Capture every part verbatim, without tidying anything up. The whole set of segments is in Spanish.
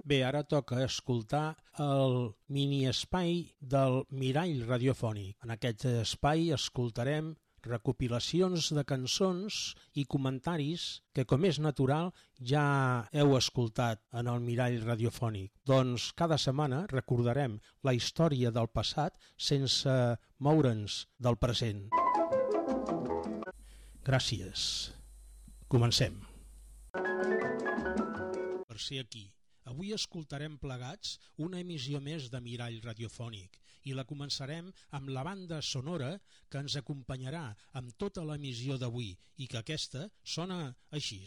Bé, ara toca escoltar el mini-espai del Mirall Radiofònic. En aquest espai escoltarem recopilacions de cançons i comentaris que, com és natural, ja heu escoltat en el Mirall Radiofònic. Doncs cada setmana recordarem la història del passat sense moure'ns del present. Gràcies. Comencem. Per ser aquí. Avui escoltarem plegats una emissió més de Mirall Radiofònic i la començarem amb la banda sonora que ens acompanyarà amb tota l'emissió d'avui i que aquesta sona així.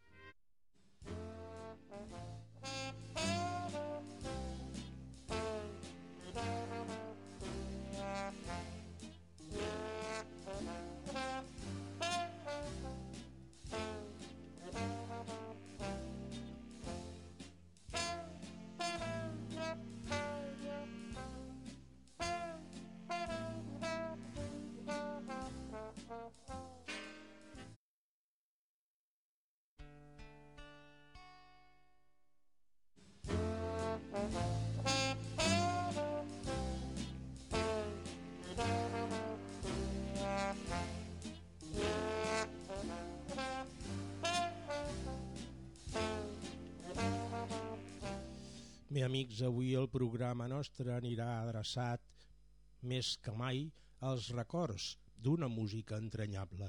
Bé, amics, avui el programa nostre anirà adreçat més que mai als records d'una música entranyable.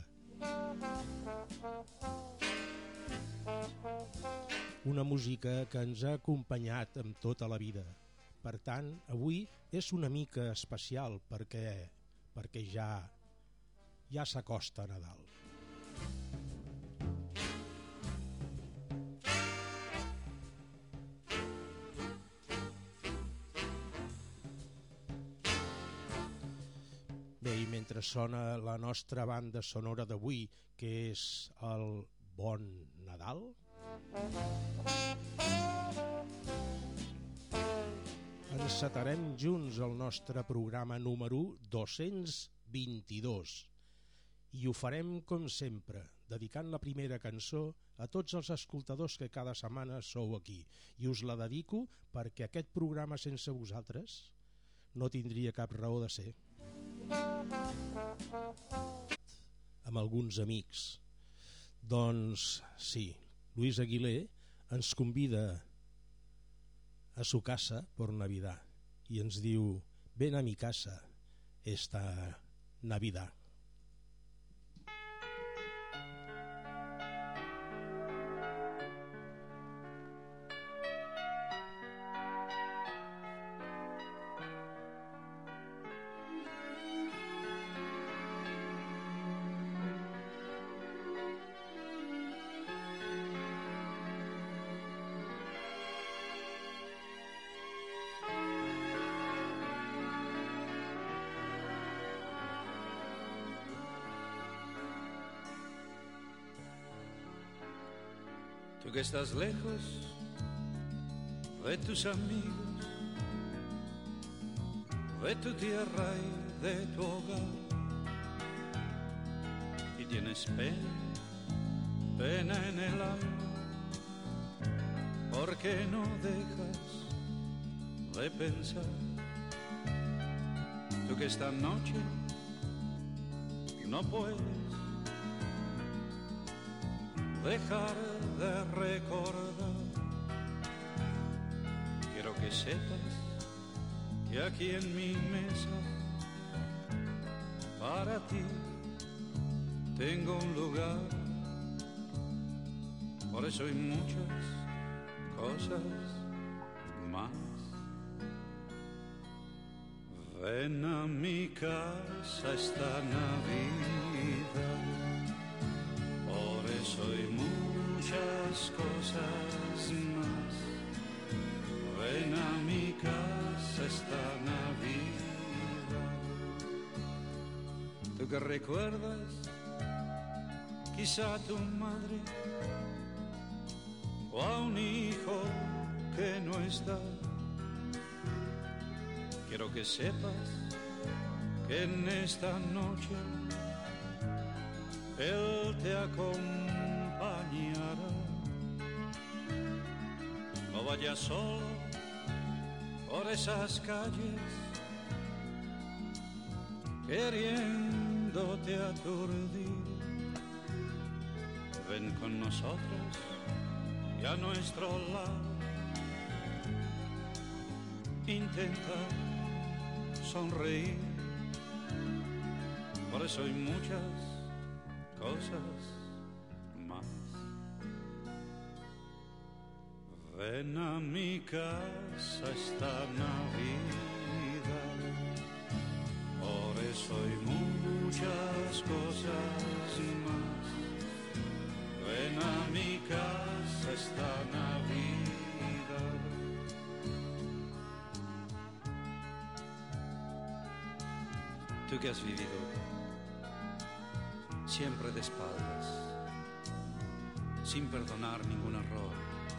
Una música que ens ha acompanyat amb tota la vida. Per tant, avui és una mica especial perquè, perquè ja, ja s'acosta Nadal. Bé, i mentre sona la nostra banda sonora d'avui, que és el Bon Nadal, encetarem junts el nostre programa número dos-cents vint-i-dos i ho farem com sempre, dedicant la primera cançó a tots els escoltadors que cada setmana sou aquí, i us la dedico perquè aquest programa sense vosaltres no tindria cap raó de ser. Amb alguns amics. Doncs sí, Luis Aguilé ens convida a su casa por Navidad i ens diu: ven a mi casa esta Navidad. Tú que estás lejos de tus amigos, de tu tierra y de tu hogar, y tienes pena, pena en el alma, porque no dejas de pensar. Tú que esta noche no puedes dejar de recordar. Quiero que sepas que aquí en mi mesa para ti tengo un lugar. Por eso hay muchas cosas más. Ven a mi casa esta Navidad. Por eso hay muchas cosas más. Ven a mi casa esta Navidad. Tú que recuerdas quizá a tu madre o a un hijo que no está. Quiero que sepas que en esta noche Él te acompañará. No vayas solo por esas calles queriéndote aturdir. Ven con nosotros y a nuestro lado intenta sonreír. Por eso hay muchas cosas más. Ven a mi casa esta Navidad. Por eso hay muchas cosas más. Ven a mi casa esta Navidad. Tú que has vivido siempre de espaldas, sin perdonar ningún error,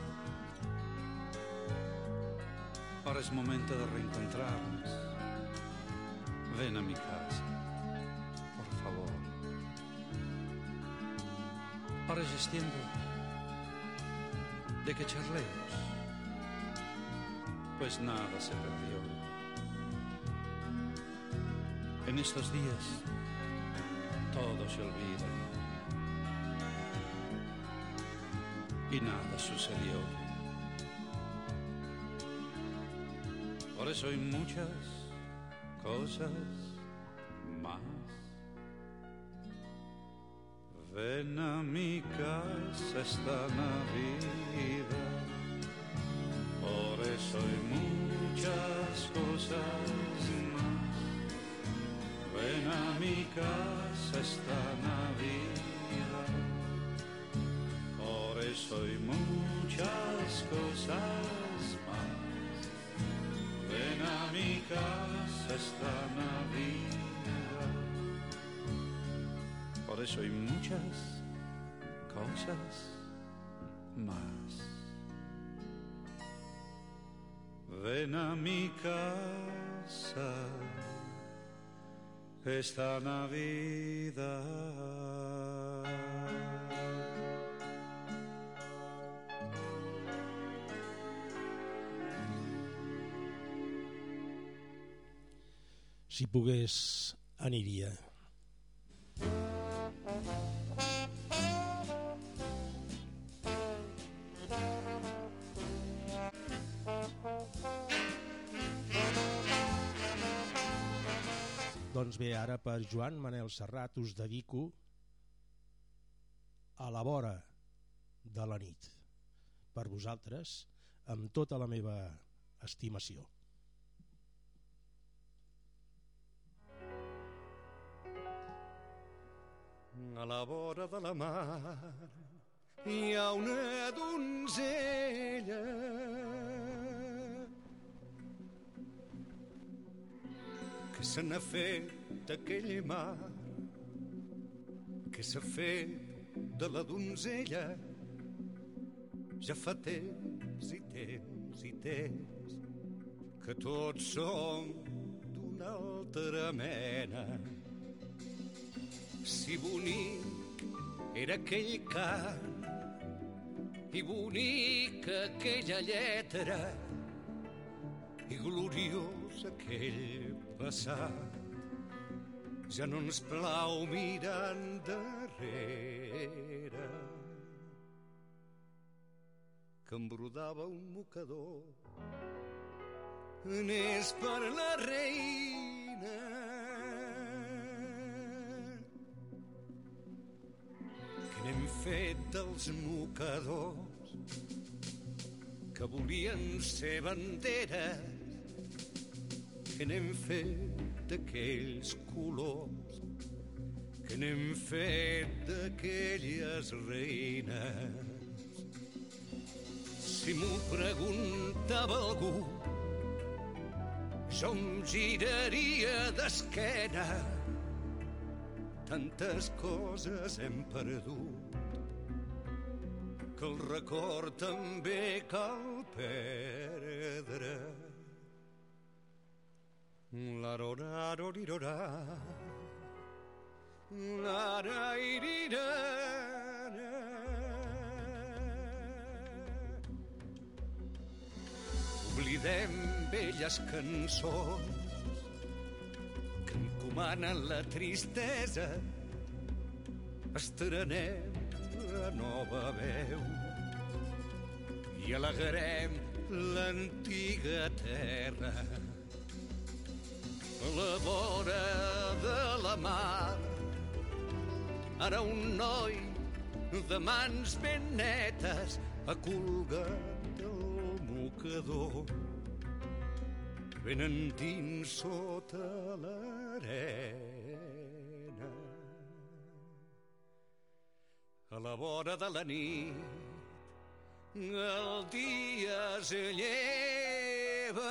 ahora es momento de reencontrarnos. Ven a mi casa, por favor. Ahora ya es tiempo de que charlemos, pues nada se perdió. En estos días todo se olvida y nada sucedió. Por eso hay muchas cosas más. Ven a mi casa esta Navidad. Por eso hay muchas cosas más. Ven a mi casa esta Navidad. Por eso hay muchas cosas más. Ven a mi casa esta Navidad. Por eso hay muchas cosas más. Ven a mi casa esta Navidad. Si pogués, aniria. Doncs bé, ara per Joan Manel Serrat us dedico A la vora de la nit. Per vosaltres, amb tota la meva estimació. A la vora de la mar hi ha una donzella que se n'ha fet d'aquell mar, que s'ha fet de la donzella ja fa temps i temps i temps que tots som d'una altra mena. Si bonic era aquell cant i bonica aquella lletra i gloriós aquell passat, ja no ens plau mirar endarrere, que em brodava un mocador n'és per la reina. Que n'hem fet dels mocadors que volien ser banderes, que n'hem fet d'aquells colors, que n'hem fet d'aquelles reines. Si m'ho preguntava algú, jo em giraria d'esquena. Tantes coses hem perdut que el record també cal perdre. L'arorarorirorà, l'arairira. cantarem velles cançons que encomanen la tristesa. Estrenem la nova veu i alegrem l'antiga terra. A la vora de la mar, ara un noi de mans ben netes acolgat al mocador. Venen dins sota l'arena. A la vora de la nit el dia es lleva.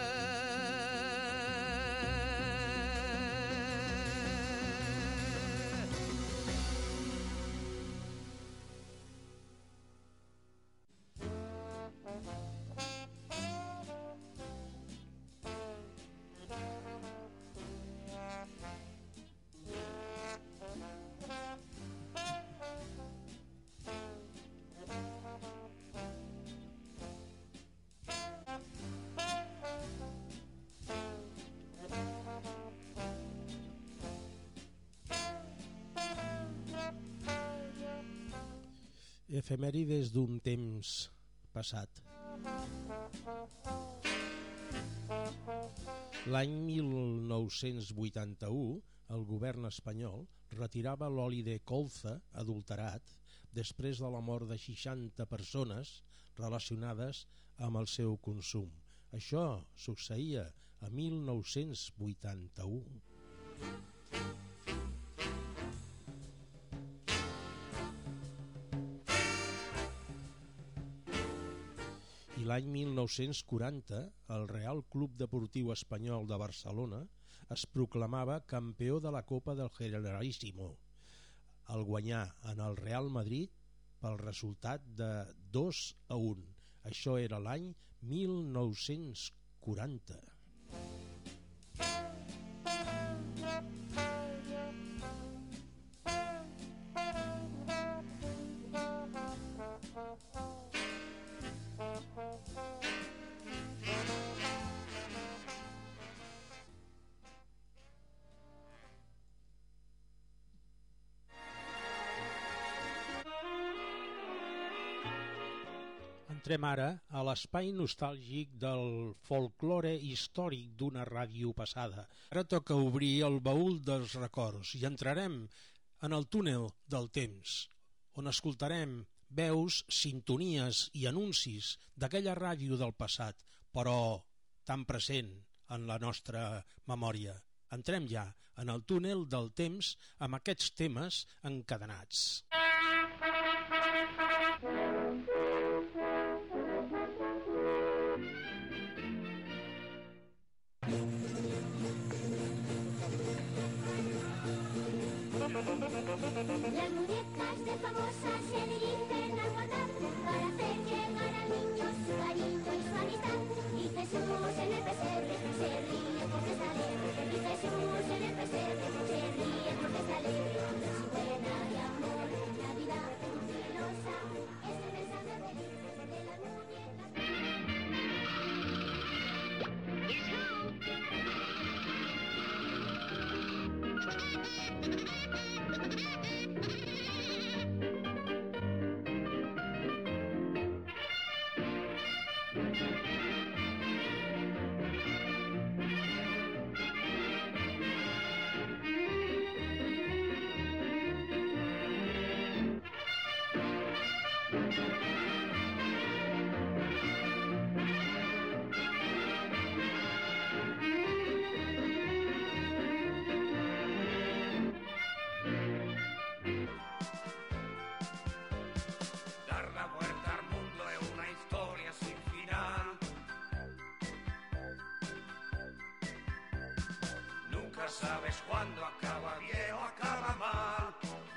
Efemèrides d'un temps passat. L'any mil nou-cents vuitanta-u, el govern espanyol retirava l'oli de colza adulterat després de la mort de seixanta persones relacionades amb el seu consum. Això succeïa a mil nou-cents vuitanta-u. I l'any mil nou-cents quaranta, el Real Club Deportiu Espanyol de Barcelona es proclamava campió de la Copa del Generalísimo, al guanyar en el Real Madrid pel resultat de dos a un. Això era l'any mil nou-cents quaranta. Entrem ara a l'espai nostàlgic del folklore històric d'una ràdio passada. Ara toca obrir el baúl dels records i entrarem en el túnel del temps, on escoltarem veus, sintonies i anuncis d'aquella ràdio del passat, però tan present en la nostra memòria. Entrem ja en el túnel del temps amb aquests temes encadenats. Las muñecas de famosa se dirigen al guardar para hacer llegar al niño su cariño y su amistad. Y Jesús en el pesebre se ríe porque está alegre. Y Jesús en el pesebre se ríe porque está alegre. Su buena y amor, la vida jubilosa es el mensaje feliz de las muñecas. Sabes cuándo acaba bien o acaba mal.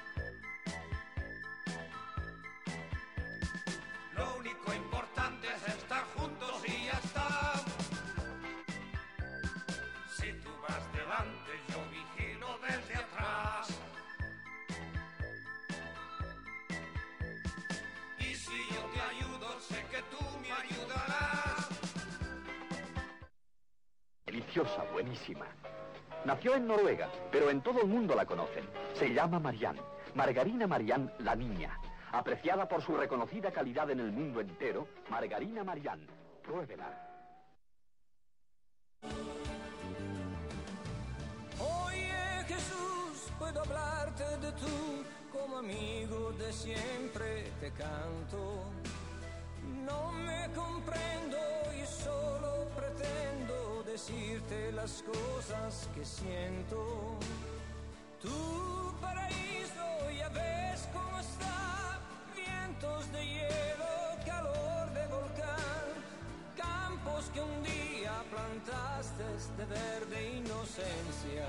Lo único importante es estar juntos y ya está. Si tú vas delante, yo vigilo desde atrás. Y si yo te ayudo, sé que tú me ayudarás. deliciosa, buenísima. Nació en Noruega, pero en todo el mundo la conocen. Se llama Marianne, Margarina Marianne la niña. Apreciada por su reconocida calidad en el mundo entero, Margarina Marianne. Pruébela. Oye Jesús, puedo hablarte de tú, como amigo de siempre te canto. No me comprendo y solo pretendo decirte las cosas que siento. Tu paraíso ya ves cómo está, vientos de hielo, calor de volcán, campos que un día plantaste de verde inocencia.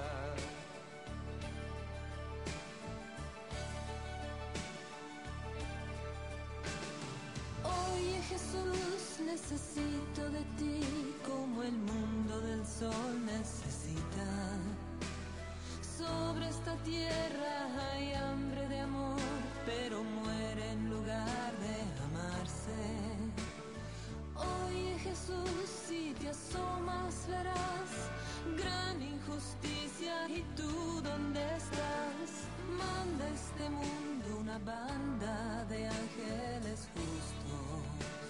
Oye Jesús, necesito de ti como el mundo del sol necesita. Sobre esta tierra hay hambre de amor, pero muere en lugar de amarse. Oye Jesús, si te asomas verás gran injusticia. ¿Y tú dónde estás? Manda a este mundo una banda de ángeles justos.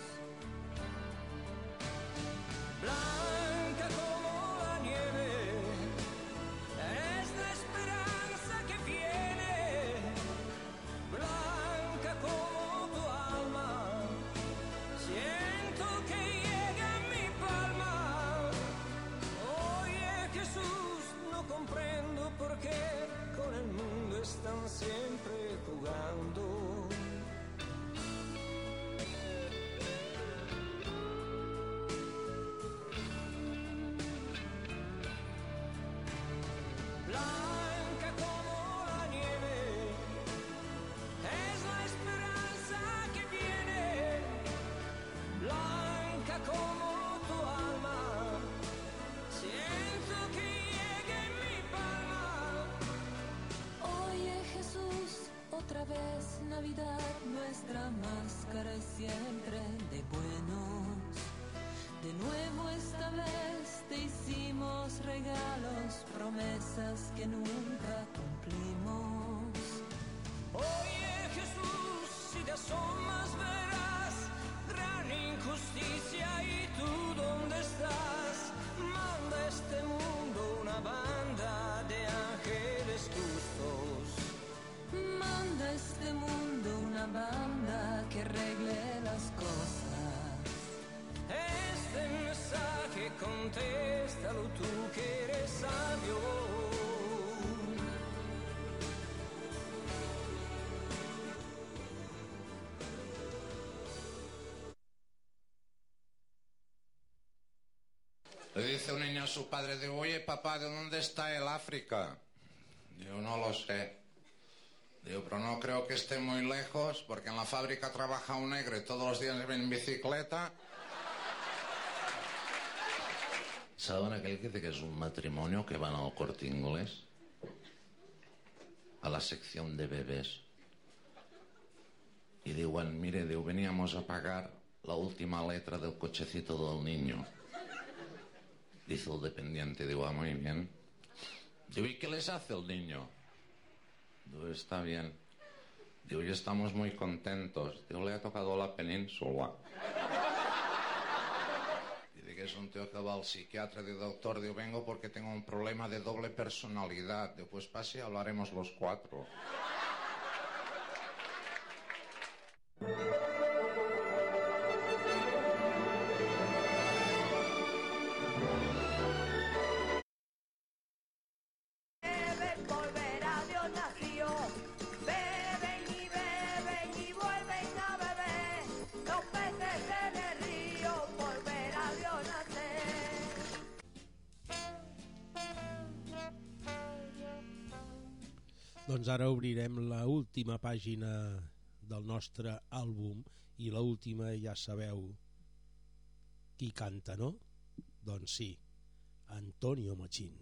Blanca como la nieve es la esperanza que viene, blanca como tu alma, siento que llega a mi palma. Oye Jesús, no comprendo por qué con el mundo están siempre jugando. Blanca como la nieve es la esperanza que viene, blanca como tu alma, siento que llegue en mi palma. Oye Jesús, otra vez Navidad, nuestra máscara es siempre de buenos. De nuevo esta vez te hicimos regalos, promesas que nunca cumplimos. Oye Jesús, si te asomas verás gran injusticia. ¿Y tú dónde estás? Manda a este mundo una banda de ángeles justos. Manda a este mundo una banda que arregle las cosas. Este mensaje contéstalo tú que eres sabio. Le dice un niño a su padre, digo, oye papá, ¿de dónde está el África? Digo, no lo sé. Digo, pero no creo que esté muy lejos, porque en la fábrica trabaja un negro y todos los días viene en bicicleta. ¿Saben aquel que dice que es un matrimonio que van al Corte Inglés? A la sección de bebés. Y digo, bueno, mire, digo, veníamos a pagar la última letra del cochecito del niño. Dice el dependiente, digo, ah, muy bien. Digo, ¿y qué les hace el niño? Digo, está bien. Digo, ya estamos muy contentos. Digo, le ha tocado la península. Dice que es un tío que va al psiquiatra, de doctor. Digo, vengo porque tengo un problema de doble personalidad. Digo, pues pase y hablaremos los cuatro. Doncs ara obrirem la última pàgina del nostre àlbum i la última ja sabeu qui canta, no? Doncs sí, Antonio Machín.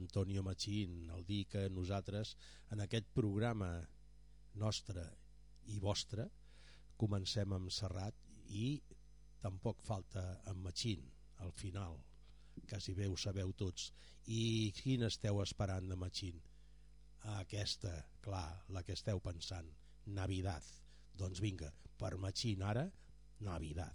Antonio Machín, el dir que nosaltres en aquest programa nostre i vostre comencem amb Serrat i tampoc falta amb Machín al final, quasi bé ho sabeu tots. I quina esteu esperant de Machín? Aquesta, clar, la que esteu pensant, Navidad. Doncs vinga, per Machín ara, Navidad.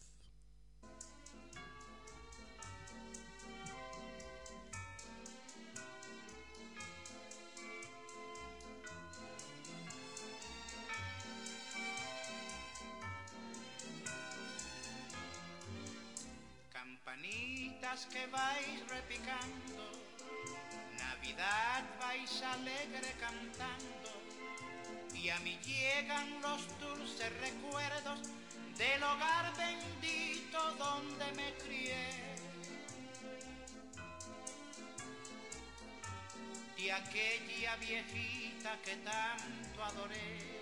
Campanitas que vais repicando, Navidad vais alegre cantando, y a mí llegan los dulces recuerdos del hogar bendito donde me crié, de aquella viejita que tanto adoré.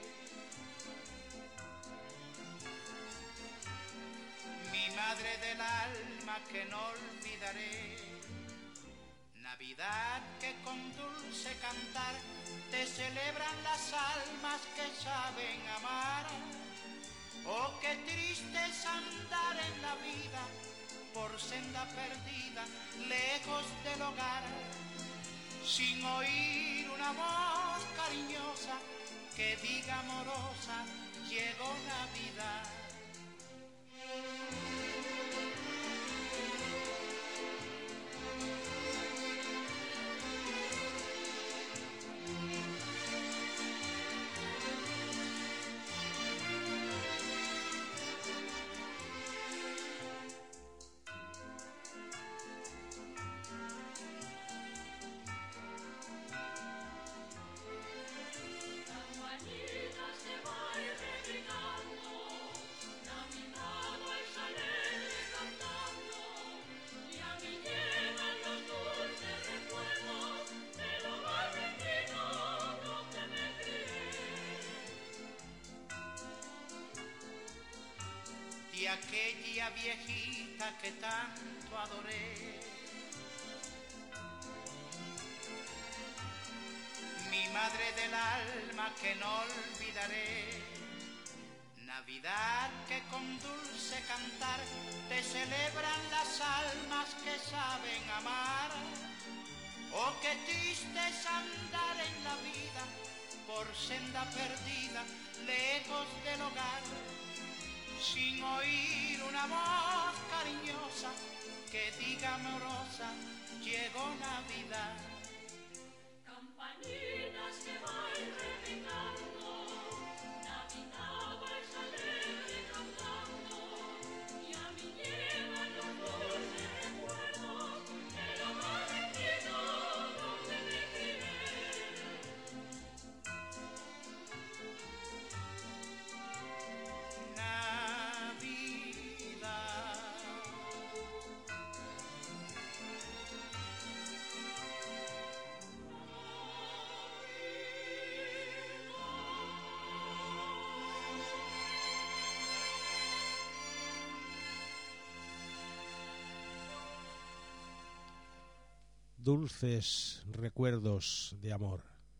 Mi madre del alma que no olvidaré, Navidad que con dulce cantar te celebran las almas que saben amar. Oh, qué triste es andar en la vida por senda perdida, lejos del hogar, sin oír una voz cariñosa que diga amorosa, llegó Navidad. Y aquella viejita que tanto adoré, mi madre del alma que no olvidaré. Navidad que con dulce cantar te celebran las almas que saben amar. Oh, qué triste es andar en la vida por senda perdida, lejos del hogar, sin oír una voz cariñosa que diga amorosa, llegó Navidad. Campanitas que vais repicando, Navidad vais alegre cantando, y a mí llegan los dulces recuerdos del hogar bendito donde me crié. Dulces recuerdos de amor.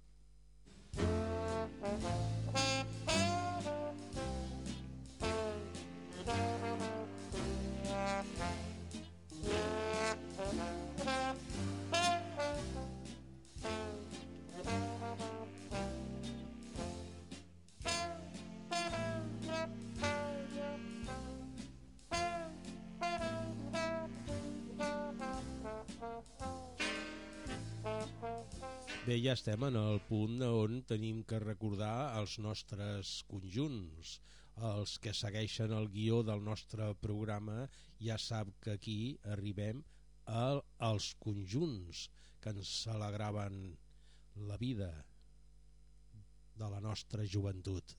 Bé, ja estem en el punt on tenim que recordar els nostres conjunts. Els que segueixen el guió del nostre programa ja sap que aquí arribem a, als conjunts que ens alegraven la vida de la nostra joventut.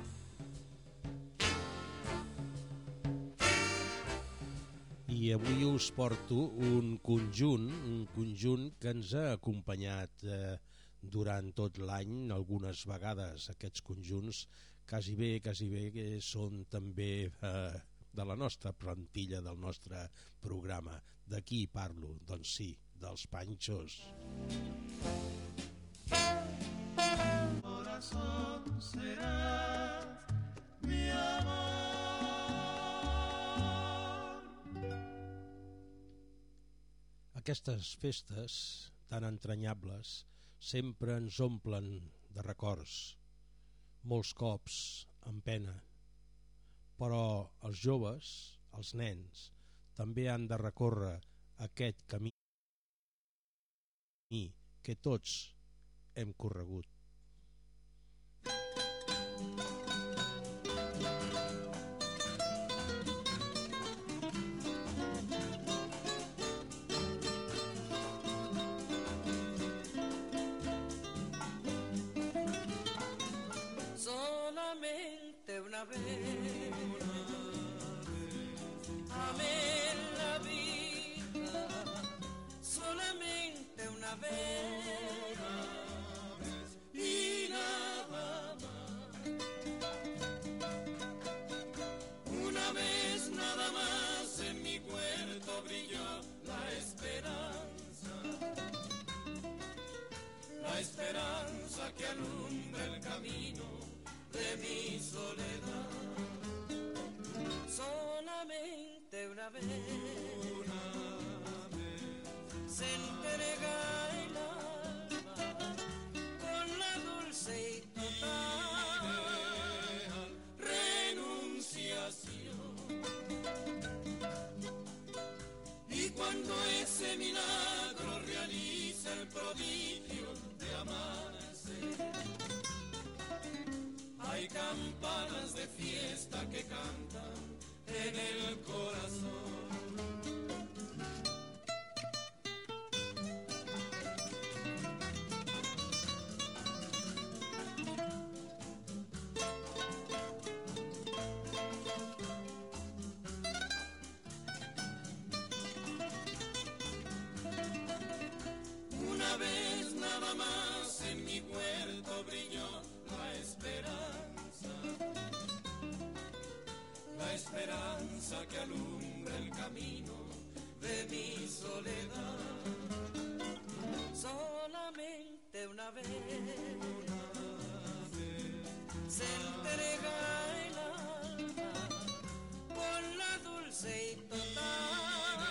I avui us porto un conjunt, un conjunt que ens ha acompanyat eh, durant tot l'any, algunes vegades. Aquests conjunts quasi bé, quasi bé que són també eh, de la nostra plantilla, del nostre programa. De qui parlo? Doncs sí, dels Panxos. Corazón será mi amor. Aquestes festes tan entranyables sempre ens omplen de records, molts cops amb pena, però els joves, els nens, també han de recórrer aquest camí que tots hem corregut. Solamente una vez, amé la vida, solamente una vez y nada más. Una vez nada más en mi huerto brilló la esperanza, la esperanza que alumbra el camino de mi soledad. Solamente una vez, una vez se entrega el alma con la dulce y total renunciación. Y cuando ese milagro realiza el prodigio de amarse, hay campanas de fiesta que cantan en el corazón. Una vez nada más en mi huerto brilló la esperanza, la esperanza que alumbra el camino de mi soledad. Solamente una vez, una vez se entrega el alma con la dulce y total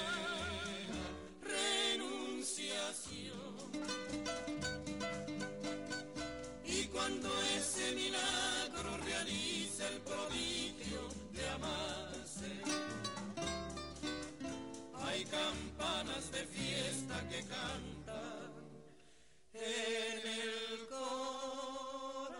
renunciación. Y cuando ese milagro realiza el prodigio de amarse, hay campanas de fiesta que cantan en el corazón.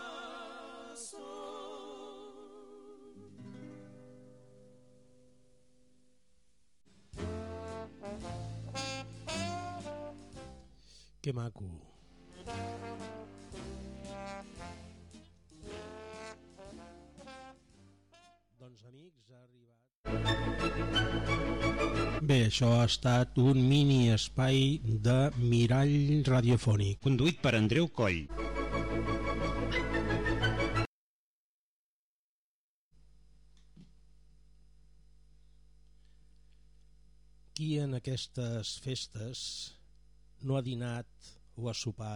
Que maco. Doncs amics, ha arribat... Bé, això ha estat un mini espai de Mirall Radiofònic. Conduït per Andreu Coll. Qui en aquestes festes no ha dinat o ha sopat